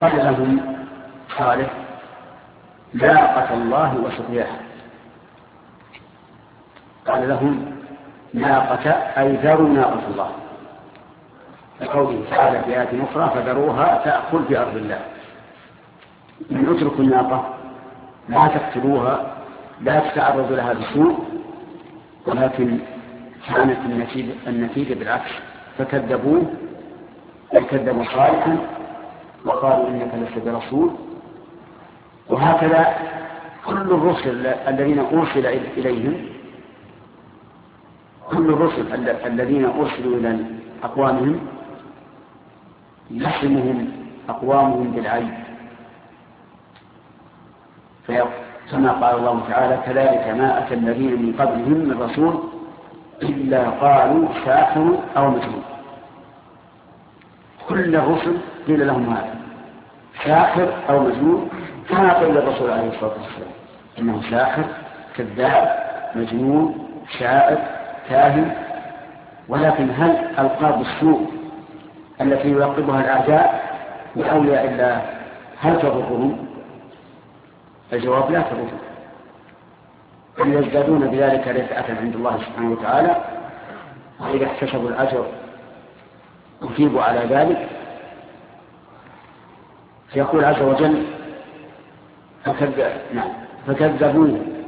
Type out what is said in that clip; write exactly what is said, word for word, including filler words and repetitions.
قال لهم صالح ناقة الله وسقياها. قال لهم ناقة أي ذروا ناقة الله، لقوله تعالى في آية أخرى فذروها تأكل في أرض الله. من اتركوا الناقة، لا تقتلوها، لا تتعرضوا لها بسوء، ولكن كانت النتيجة, النتيجة بالعكس، فكذبوه وكذبوا صالحا وقالوا إنك لست برسول. وهكذا كل الرسل الذين أرسل إليهم كل الرسل الذين أرسلوا إلى أقوامهم يحرمهم أقوامهم بالعيب، كما قال الله تعالى كذلك ما أتى الذين من قبلهم من رسول إلا قالوا ساحر أو مجنون. كل الرسل قيل لهم هذا ساحر أو مجنون، كما قيل الرسول عليه الصلاة والسلام إنه ساحر كذاب مجنون شاعر كاهن. ولكن هل ألقاب السوء التي يلقبها الأعداء لأولياء الله هل تضرهم؟ الجواب لا تضرهم، بل يزدادون بذلك رفعة عند الله سبحانه وتعالى، وإذا احتسبوا الأجر أثيبوا على ذلك. يقول عز وجل فكذبوه